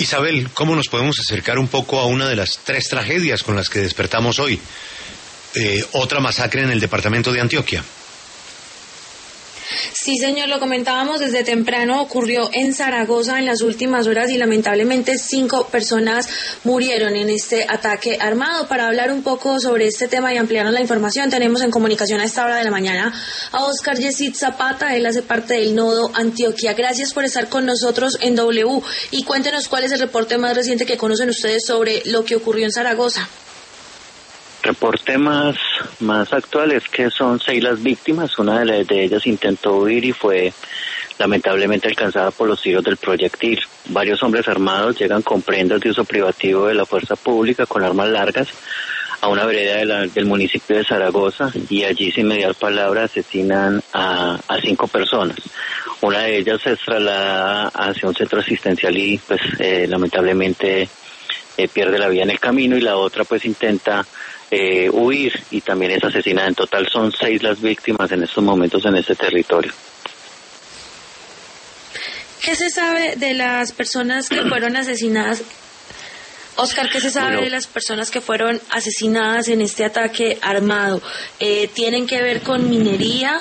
Isabel, ¿cómo nos podemos acercar un poco a una de las 3 tragedias con las que despertamos hoy? Otra masacre en el departamento de Antioquia. Sí, señor, lo comentábamos desde temprano, ocurrió en Zaragoza en las últimas horas y lamentablemente 5 personas murieron en este ataque armado. Para hablar un poco sobre este tema y ampliarnos la información, tenemos en comunicación a esta hora de la mañana a Oscar Yesid Zapata. Él hace parte del Nodo Antioquia. Gracias por estar con nosotros en W y cuéntenos cuál es el reporte más reciente que conocen ustedes sobre lo que ocurrió en Zaragoza. Reporte más actual es que son 6 las víctimas. Una de ellas intentó huir y fue lamentablemente alcanzada por los tiros del proyectil. Varios hombres armados llegan con prendas de uso privativo de la fuerza pública con armas largas a una vereda del municipio de Zaragoza y allí sin mediar palabra asesinan a 5 personas. Una de ellas se traslada hacia un centro asistencial y pues lamentablemente pierde la vida en el camino, y la otra pues intenta huir y también es asesinada. En total son 6 las víctimas en estos momentos en este territorio. ¿Qué se sabe de las personas que fueron asesinadas? Oscar, ¿qué se sabe de las personas que fueron asesinadas en este ataque armado? ¿Tienen que ver con minería?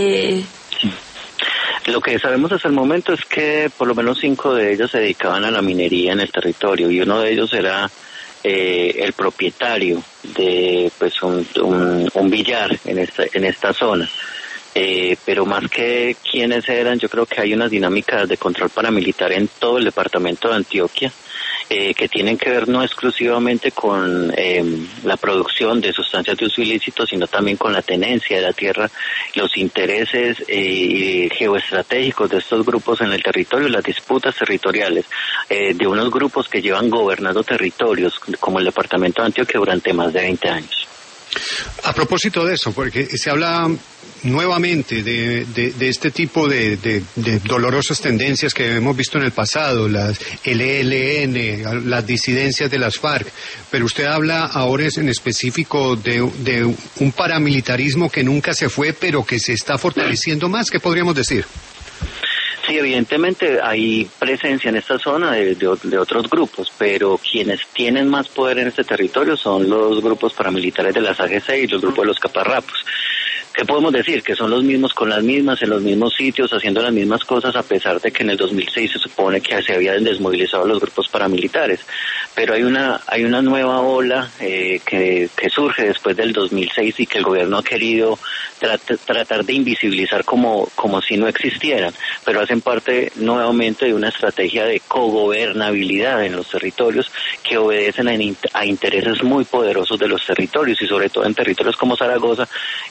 Lo que sabemos hasta el momento es que por lo menos 5 de ellos se dedicaban a la minería en el territorio, y uno de ellos era el propietario de pues un billar en esta zona. Pero más que quiénes eran, yo creo que hay unas dinámicas de control paramilitar en todo el departamento de Antioquia que tienen que ver no exclusivamente con la producción de sustancias de uso ilícito, sino también con la tenencia de la tierra, los intereses geoestratégicos de estos grupos en el territorio, las disputas territoriales de unos grupos que llevan gobernando territorios como el departamento de Antioquia durante más de 20 años. A propósito de eso, porque se habla nuevamente de este tipo de dolorosas tendencias que hemos visto en el pasado, el ELN, las disidencias de las FARC, pero usted habla ahora en específico de un paramilitarismo que nunca se fue, pero que se está fortaleciendo más. ¿Qué podríamos decir? Sí, evidentemente hay presencia en esta zona de otros grupos, pero quienes tienen más poder en este territorio son los grupos paramilitares de las AGC y los grupos de los caparrapos. ¿Qué podemos decir? Que son los mismos con las mismas, en los mismos sitios, haciendo las mismas cosas, a pesar de que en el 2006 se supone que se habían desmovilizado los grupos paramilitares. Pero hay una nueva ola que surge después del 2006 y que el gobierno ha querido tratar de invisibilizar como si no existieran, pero hacen parte nuevamente de una estrategia de cogobernabilidad en los territorios que obedecen a intereses muy poderosos de los territorios, y sobre todo en territorios como Zaragoza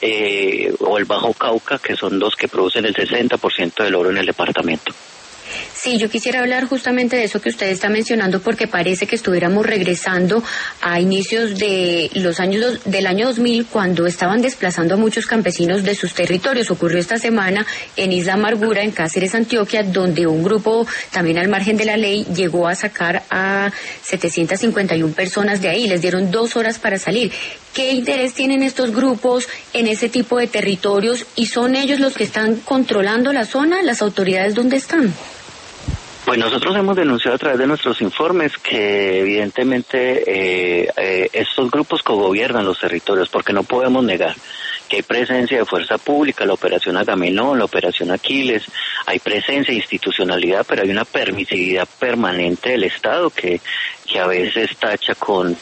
o el Bajo Cauca, que son los que producen el 60% del oro en el departamento. Sí, yo quisiera hablar justamente de eso que usted está mencionando, porque parece que estuviéramos regresando a inicios del año 2000, cuando estaban desplazando a muchos campesinos de sus territorios. Ocurrió esta semana en Isla Amargura, en Cáceres, Antioquia, donde un grupo también al margen de la ley llegó a sacar a 751 personas de ahí. Les dieron 2 horas para salir. ¿Qué interés tienen estos grupos en ese tipo de territorios? ¿Y son ellos los que están controlando la zona? ¿Las autoridades dónde están? Pues nosotros hemos denunciado a través de nuestros informes que evidentemente estos grupos cogobiernan los territorios, porque no podemos negar que hay presencia de fuerza pública, la operación Agamenón, la operación Aquiles, hay presencia de institucionalidad, pero hay una permisividad permanente del Estado que a veces tacha con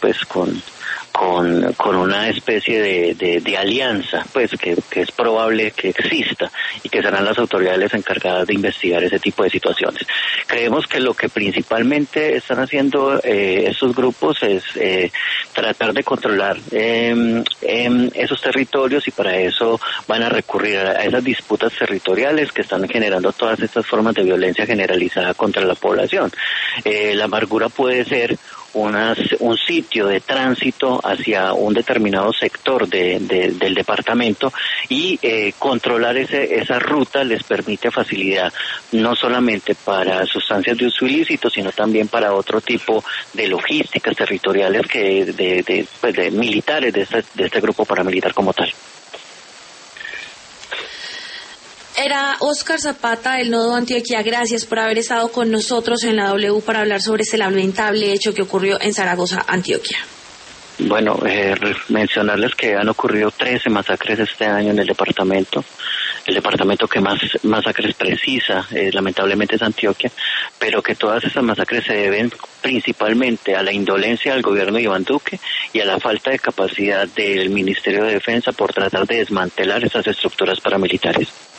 una especie de alianza, pues que es probable que exista, y que serán las autoridades encargadas de investigar ese tipo de situaciones. Creemos que lo que principalmente están haciendo estos grupos es tratar de controlar esos territorios, y para eso van a recurrir a esas disputas territoriales que están generando todas estas formas de violencia generalizada contra la población. La Amargura puede ser un sitio de tránsito hacia un determinado sector del departamento, y controlar esa ruta les permite facilidad no solamente para sustancias de uso ilícito, sino también para otro tipo de logísticas territoriales de militares de este grupo paramilitar como tal. Era Óscar Zapata del Nodo Antioquia. Gracias por haber estado con nosotros en la W para hablar sobre este lamentable hecho que ocurrió en Zaragoza, Antioquia. Bueno, mencionarles que han ocurrido 13 masacres este año en el departamento. El departamento que más masacres precisa, lamentablemente, es Antioquia, pero que todas esas masacres se deben principalmente a la indolencia del gobierno de Iván Duque y a la falta de capacidad del Ministerio de Defensa por tratar de desmantelar esas estructuras paramilitares.